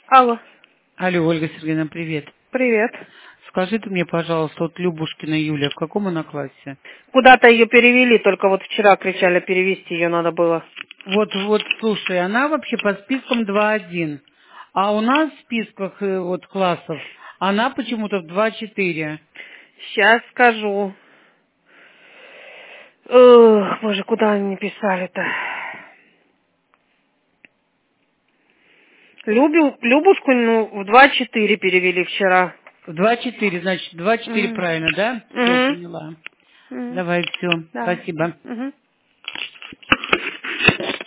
Алло. Алло, Ольга Сергеевна, привет. Привет. Скажите мне, пожалуйста, вот Любушкина Юля, в каком она классе? Куда-то ее перевели, только вот вчера кричали, перевести ее надо было. Вот, слушай, она вообще по спискам 2.1, а у нас в списках вот классов она почему-то в 2.4. Сейчас скажу. Ох, боже, куда они писали-то? Любушку, в 2.4 перевели вчера. В 2.4, значит, 2.4 Мгм. правильно, да? Все, Мгм. поняла. Мгм. Давай, все, Давай. спасибо. Мгм.